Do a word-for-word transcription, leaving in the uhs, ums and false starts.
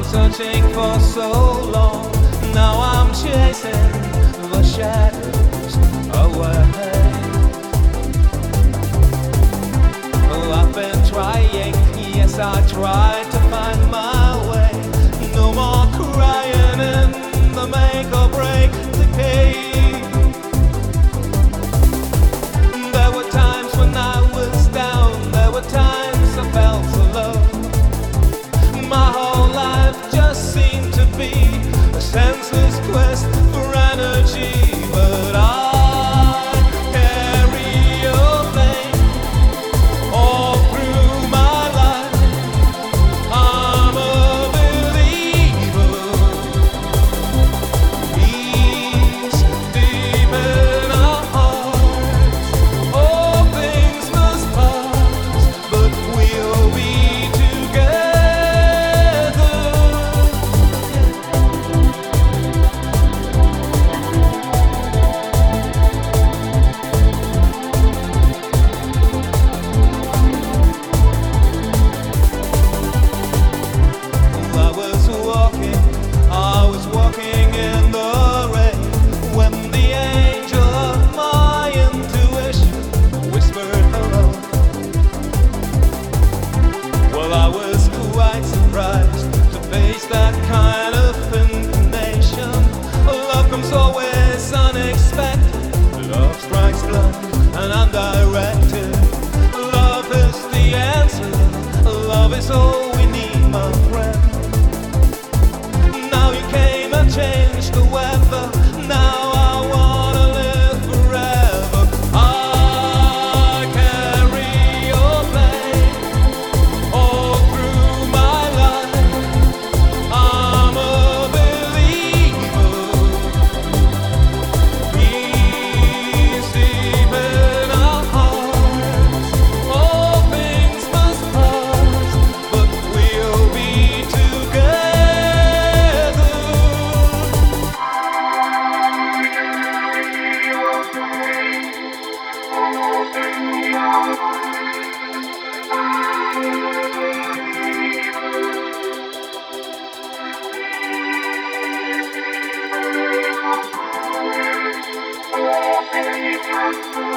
searching for so long. Now I'm chasing the shadows away. Oh, I've been trying, yes, I tried to find my way. No more crying in the make or break decay. There were times when I was down, there were times I felt so low. My whole life just seemed to be a senseless quest for energy, but I carry your pain all through my life. I'm a believer. Peace deep in our hearts. All things must pass, but we'll be together. I was walking, I was walking in the rain when the angel of my intuition whispered hello. Well, I was quite surprised to face that kind of inclination. Love comes always unexpected. Love strikes blind and undirected. Love is the answer. Love is all we need, my friend. Now you came and changed the weather. Now I wanna live forever. I carry your pain all through my life. I'm a believer. Peace deep in our hearts. All things must pass, but we'll be together. Thank you.